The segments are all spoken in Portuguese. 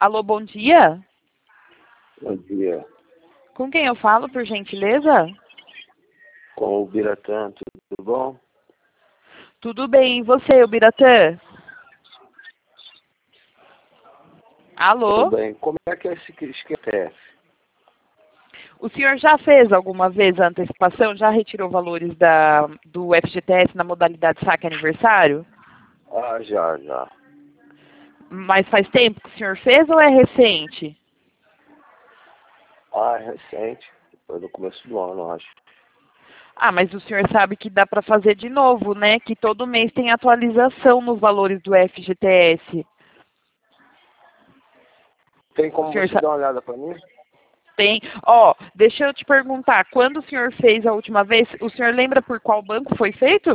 Alô, bom dia. Bom dia. Com quem eu falo, por gentileza? Com o Biratã, tudo bom? Tudo bem, e você, o Biratã? Alô? Tudo bem. Como é que é esse esquema? O senhor já fez alguma vez a antecipação? Já retirou valores do FGTS na modalidade saque aniversário? Ah, já. Mas faz tempo que o senhor fez ou é recente? Ah, é recente. Foi no começo do ano, acho. Ah, mas o senhor sabe que dá para fazer de novo, né? Que todo mês tem atualização nos valores do FGTS. Tem O como senhor você dar uma olhada pra mim? tem. Ó, deixa eu te perguntar, quando o senhor fez a última vez, o senhor lembra por qual banco foi feito?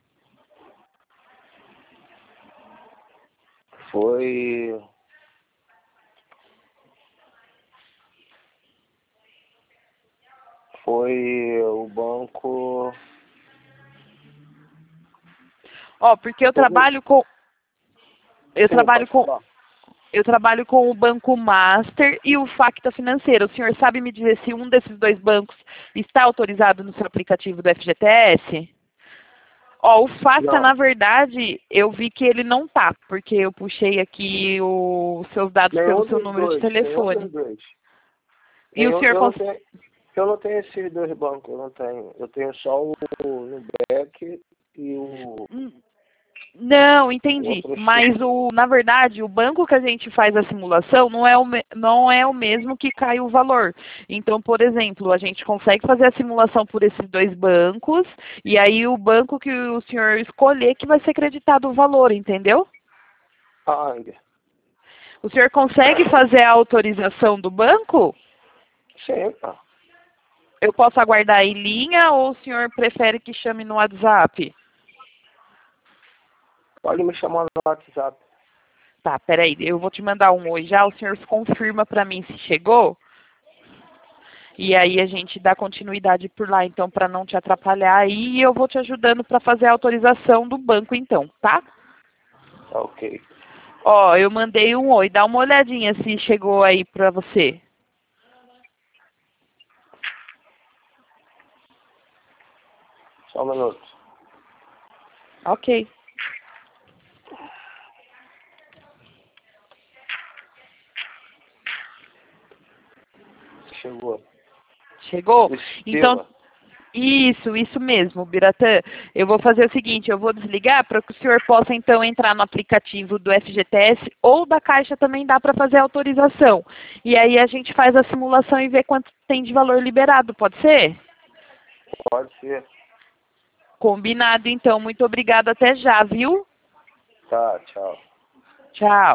Foi... Foi o banco... Ó, porque eu trabalho com eu Sim, trabalho pode com falar. eu trabalho com o Banco Master e o Facta Financeira. O senhor sabe me dizer se um desses dois bancos está autorizado no seu aplicativo do FGTS? Ó, o Facta, Não, na verdade, eu vi que ele não tá, porque eu puxei aqui os seus dados pelo nenhum seu dos número de dois, nenhum telefone. dos dois. E o senhor Eu não tenho esses dois bancos, eu não tenho. Eu tenho só o Nubank e Não, o entendi. outro Mas na verdade, o banco que a gente faz a simulação não é o mesmo que cai o valor. Então, por exemplo, a gente consegue fazer a simulação por esses dois bancos e aí o banco que o senhor escolher que vai ser creditado o valor, entendeu? Ainda. O senhor consegue fazer a autorização do banco? Sim, pá. Eu posso aguardar em linha ou o senhor prefere que chame no WhatsApp? Pode me chamar no WhatsApp. Tá, peraí, eu vou te mandar um oi já, o senhor confirma para mim se chegou? E aí a gente dá continuidade por lá, então, para não te atrapalhar. E eu vou te ajudando para fazer a autorização do banco, então, tá? Tá ok. Ó, eu mandei um oi. Dá uma olhadinha se chegou aí para você. Só um minuto. Ok. Chegou. Chegou? Então, Estiva. isso mesmo, Biratã. Eu vou fazer o seguinte, eu vou desligar para que o senhor possa, então, entrar no aplicativo do FGTS ou da Caixa também dá para fazer a autorização. E aí a gente faz a simulação e vê quanto tem de valor liberado, pode ser? Pode ser. Combinado, então. Muito obrigada. Até já, viu? Tá, tchau. Tchau.